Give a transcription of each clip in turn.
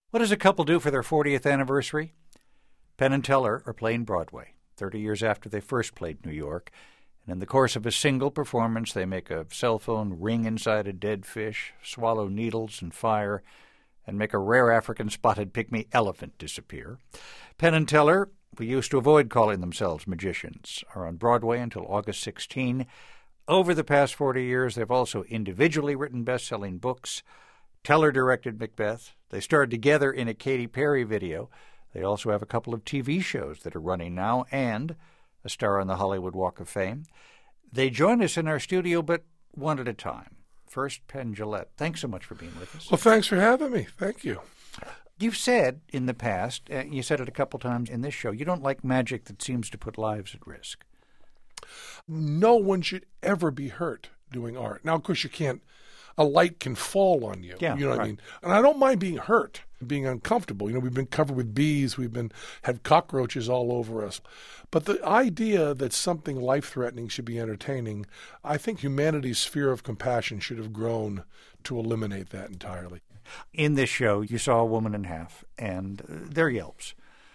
What does a couple do for their 40th anniversary? Penn and Teller are playing Broadway, 30 years after they first played New York. And in the course of a single performance, they make a cell phone ring inside a dead fish, swallow needles and fire, and make a rare African spotted pygmy elephant disappear. Penn and Teller, who used to avoid calling themselves magicians, are on Broadway until August 16. Over the past 40 years, they've also individually written best-selling books. Teller directed Macbeth. They starred together in a Katy Perry video. They also have a couple of TV shows that are running now and a star on the Hollywood Walk of Fame. They join us in our studio, but one at a time. First, Penn Jillette, thanks so much for being with us. Well, thanks for having me. Thank you. You've said in the past, you said it a couple times in this show, you don't like magic that seems to put lives at risk. No one should ever be hurt doing art. Now, of course, a light can fall on you. Yeah, you know what right. I mean? And I don't mind being hurt, being uncomfortable. We've been covered with bees. Had cockroaches all over us. But the idea that something life-threatening should be entertaining, I think humanity's sphere of compassion should have grown to eliminate that entirely. In this show, you saw a woman in half, and they're yelps.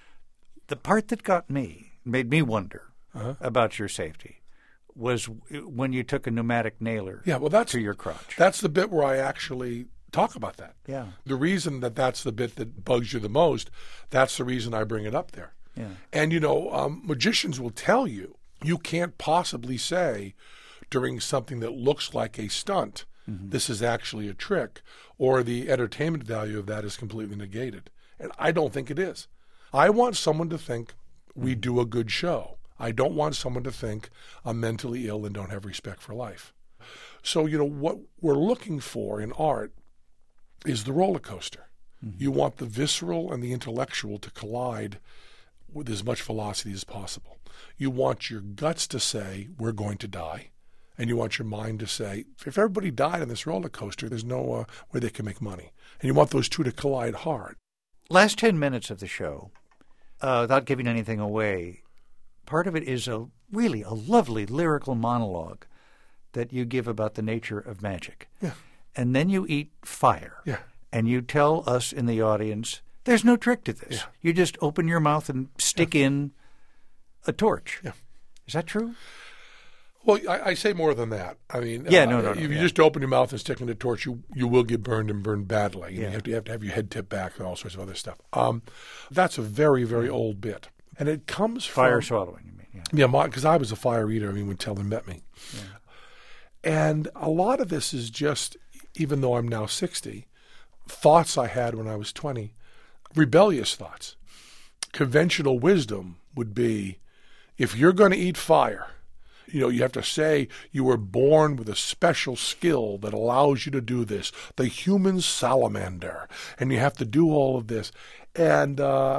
The part that made me wonder about your safety, was when you took a pneumatic nailer to your crotch. That's the bit where I actually talk about that. Yeah. The reason that's the bit that bugs you the most, that's the reason I bring it up there. Yeah. And, magicians will tell you can't possibly say during something that looks like a stunt, this is actually a trick, or the entertainment value of that is completely negated. And I don't think it is. I want someone to think we do a good show. I don't want someone to think I'm mentally ill and don't have respect for life. So, what we're looking for in art is the roller coaster. You want the visceral and the intellectual to collide with as much velocity as possible. You want your guts to say, we're going to die. And you want your mind to say, if everybody died on this roller coaster, there's no way they can make money. And you want those two to collide hard. Last 10 minutes of the show, without giving anything away, part of it is a lovely lyrical monologue that you give about the nature of magic. Yeah. And then you eat fire. Yeah. And you tell us in the audience, there's no trick to this. Yeah. You just open your mouth and stick in a torch. Yeah. Is that true? Well, I say more than that. I mean, no. If you just open your mouth and stick in a torch, you will get burned and burned badly. You have to have your head tipped back and all sorts of other stuff. That's a very, very old bit. And it comes from fire swallowing, you mean? Yeah, because I was a fire eater. When Teller met me. Yeah. And a lot of this is just, even though I'm now 60, thoughts I had when I was 20, rebellious thoughts. Conventional wisdom would be, if you're going to eat fire, you have to say you were born with a special skill that allows you to do this, the human salamander, and you have to do all of this. And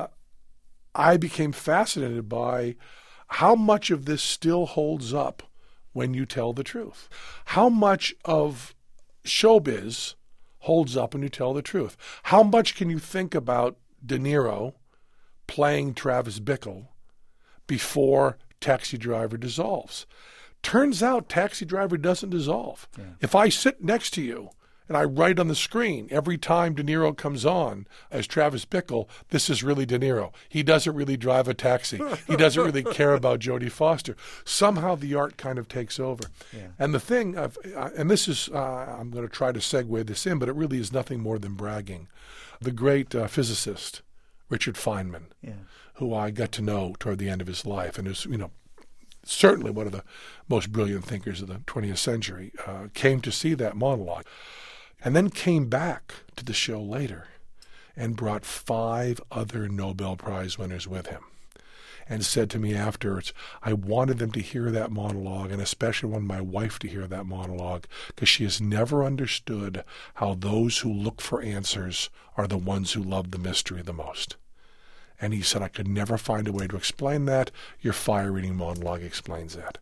I became fascinated by how much of this still holds up when you tell the truth. How much of showbiz holds up when you tell the truth? How much can you think about De Niro playing Travis Bickle before Taxi Driver dissolves? Turns out Taxi Driver doesn't dissolve. Yeah. If I sit next to you and I write on the screen every time De Niro comes on as Travis Bickle, this is really De Niro. He doesn't really drive a taxi. He doesn't really care about Jodie Foster. Somehow the art kind of takes over. Yeah. And the thing, and this is, I'm going to try to segue this in, but it really is nothing more than bragging. The great physicist, Richard Feynman, who I got to know toward the end of his life, and is, certainly one of the most brilliant thinkers of the 20th century, came to see that monologue and then came back to the show later and brought 5 other Nobel Prize winners with him and said to me afterwards, I wanted them to hear that monologue, and especially wanted my wife to hear that monologue, because she has never understood how those who look for answers are the ones who love the mystery the most. And he said, I could never find a way to explain that. Your fire-eating monologue explains that.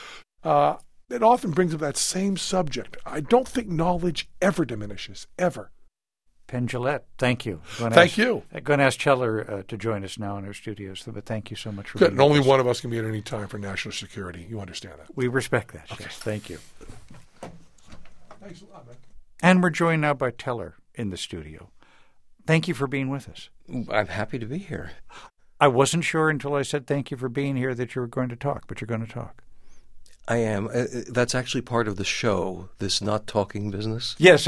It often brings up that same subject. I don't think knowledge ever diminishes, ever. Penn Jillette, thank you. Thank you. I'm going to ask Teller to join us now in our studios, but thank you so much for being with us. Only one of us can be at any time for national security. You understand that? We respect that. Okay. Yes, thank you. Thanks a lot, man. And we're joined now by Teller in the studio. Thank you for being with us. I'm happy to be here. I wasn't sure until I said thank you for being here that you were going to talk, but you're going to talk. I am. That's actually part of the show, this not talking business. Yes.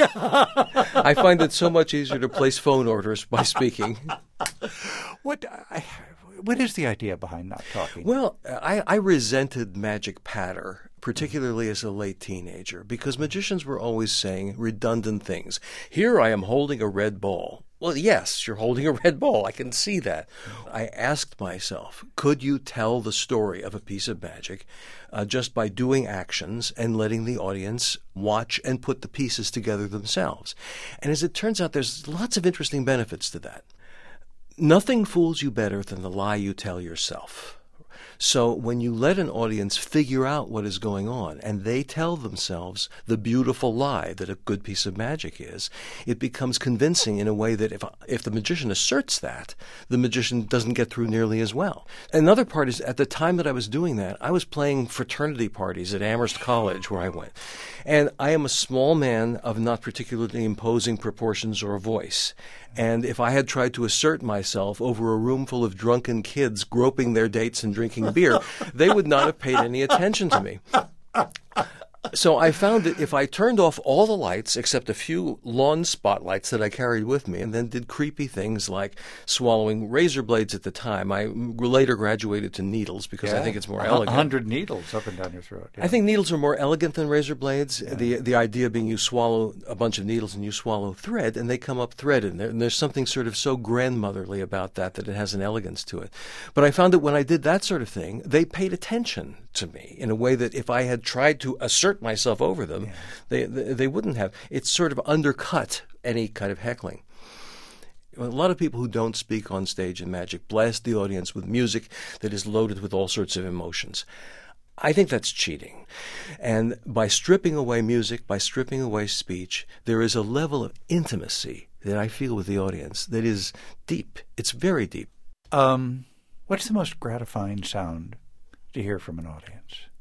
I find it so much easier to place phone orders by speaking. What is the idea behind not talking? Well, I resented magic patter, particularly as a late teenager, because magicians were always saying redundant things. Here I am holding a red ball. Well, yes, you're holding a red ball. I can see that. I asked myself, could you tell the story of a piece of magic just by doing actions and letting the audience watch and put the pieces together themselves? And as it turns out, there's lots of interesting benefits to that. Nothing fools you better than the lie you tell yourself. So when you let an audience figure out what is going on and they tell themselves the beautiful lie that a good piece of magic is, it becomes convincing in a way that if the magician asserts that, the magician doesn't get through nearly as well. Another part is at the time that I was doing that, I was playing fraternity parties at Amherst College where I went. And I am a small man of not particularly imposing proportions or voice. And if I had tried to assert myself over a room full of drunken kids groping their dates and drinking beer, they would not have paid any attention to me. So I found that if I turned off all the lights except a few lawn spotlights that I carried with me and then did creepy things like swallowing razor blades at the time. I later graduated to needles because I think it's more elegant. 100 needles up and down your throat. Yeah. I think needles are more elegant than razor blades. Yeah. The idea being you swallow a bunch of needles and you swallow thread and they come up threaded. And there's something sort of so grandmotherly about that it has an elegance to it. But I found that when I did that sort of thing, they paid attention to me in a way that if I had tried to assert myself over them, they wouldn't have. It's sort of undercut any kind of heckling. A lot of people who don't speak on stage in magic blast the audience with music that is loaded with all sorts of emotions. I think that's cheating. And by stripping away music, by stripping away speech, there is a level of intimacy that I feel with the audience that is deep. It's very deep. What's the most gratifying sound to hear from an audience?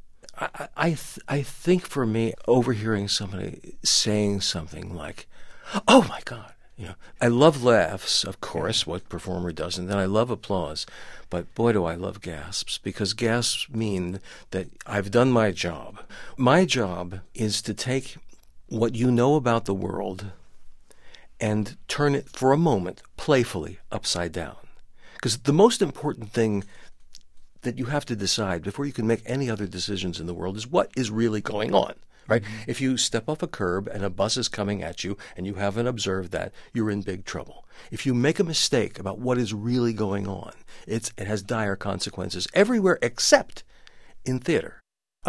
I think for me, overhearing somebody saying something like, "Oh my God," I love laughs, of course. What performer doesn't? And I love applause, but boy, do I love gasps, because gasps mean that I've done my job. My job is to take what you know about the world and turn it for a moment playfully upside down, because the most important thing that you have to decide before you can make any other decisions in the world is what is really going on, right? Mm-hmm. If you step off a curb and a bus is coming at you and you haven't observed that, you're in big trouble. If you make a mistake about what is really going on, it has dire consequences everywhere except in theater.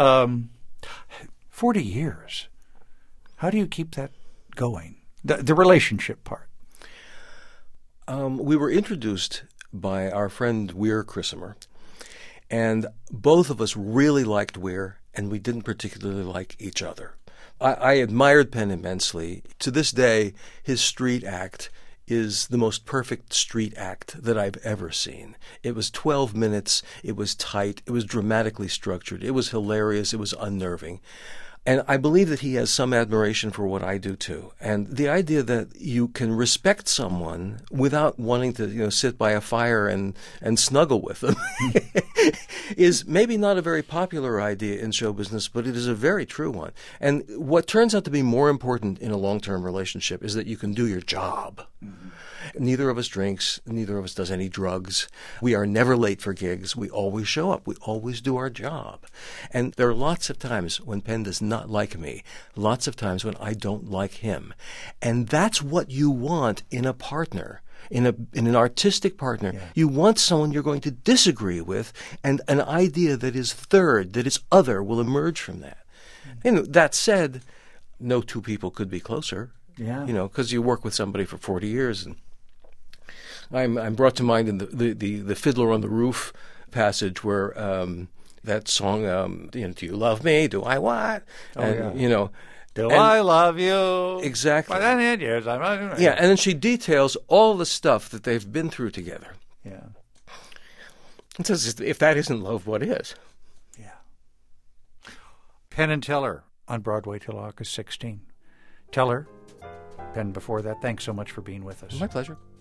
40 years. How do you keep that going? The relationship part. We were introduced by our friend Weir Crissamer. And both of us really liked Weir, and we didn't particularly like each other. I admired Penn immensely. To this day, his street act is the most perfect street act that I've ever seen. It was 12 minutes. It was tight. It was dramatically structured. It was hilarious. It was unnerving. And I believe that he has some admiration for what I do too. And the idea that you can respect someone without wanting to, sit by a fire and snuggle with them is maybe not a very popular idea in show business, but it is a very true one. And what turns out to be more important in a long-term relationship is that you can do your job. Mm-hmm. Neither of us drinks. Neither of us does any drugs. We are never late for gigs. We always show up. We always do our job. And there are lots of times when Penn does not like me, lots of times when I don't like him. And that's what you want in a partner. In an artistic partner, you want someone you're going to disagree with, and an idea that is third, that is other, will emerge from that. And that said, no two people could be closer. Yeah. Because you work with somebody for 40 years, and I'm brought to mind in the Fiddler on the Roof passage where that song, do you love me? Do I what? Do I love you? Exactly. But then years, and then she details all the stuff that they've been through together. Yeah. And says, if that isn't love, what is? Yeah. Penn and Teller on Broadway till August 16. Teller, And before that, thanks so much for being with us. My pleasure.